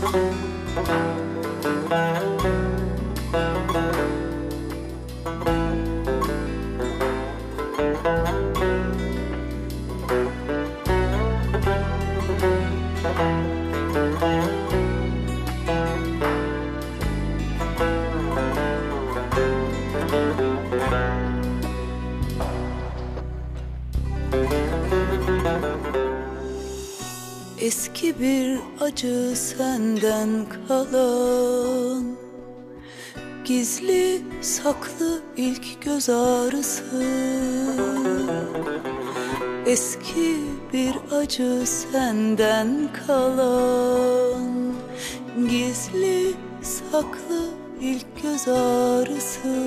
Eski bir acı senden kalan, gizli saklı ilk göz ağrısı. Eski bir acı senden kalan, gizli saklı ilk göz ağrısı.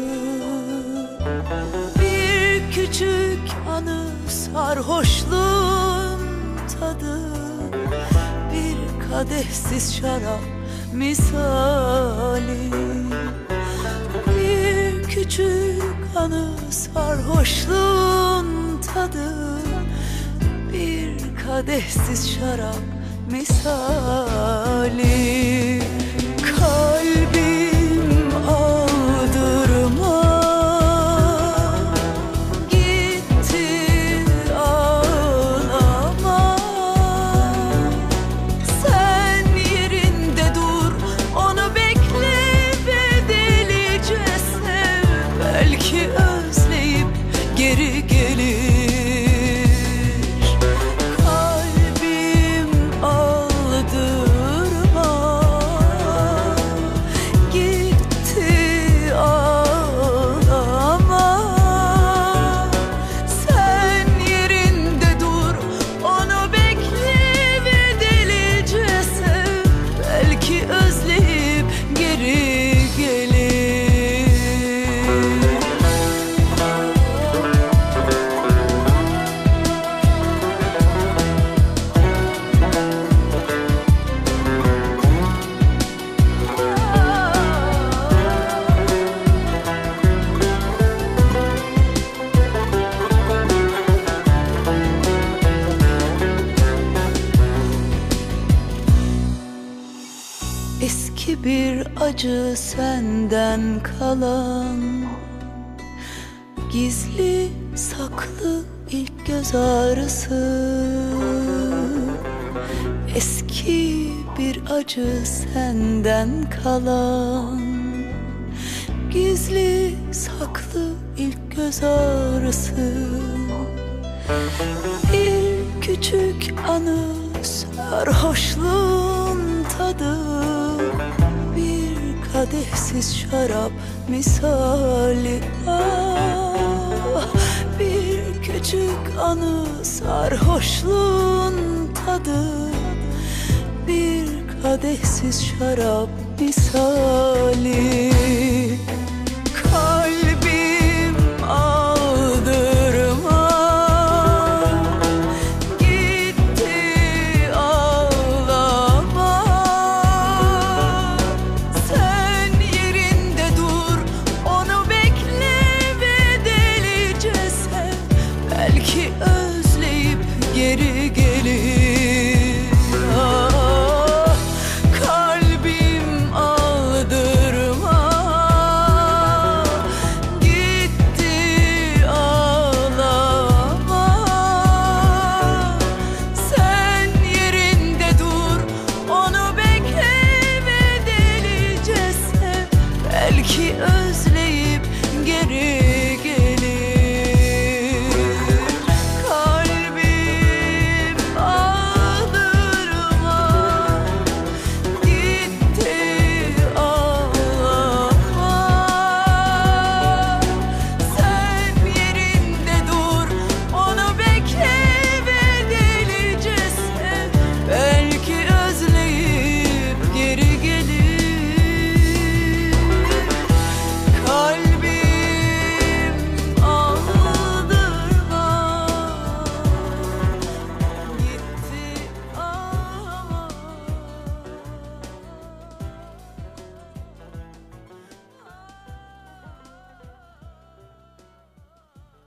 Bir küçük anı sarhoşluğun tadı, bir kadehsiz şarap misali. Bir küçük anı sarhoşluğun tadı, bir kadehsiz şarap misali. Kalbim aldırma, gitti ağlama. Sen yerinde dur, onu bekle ve delice sev. Belki özleyip geri gelir. Eski bir acı senden kalan, gizli saklı ilk göz ağrısı. Eski bir acı senden kalan, gizli saklı ilk göz ağrısı. Bir küçük anı sarhoşluğun tadı, bir kadehsiz şarap misali. Ah, bir küçük anı sarhoşluğun tadı, bir kadehsiz şarap misali.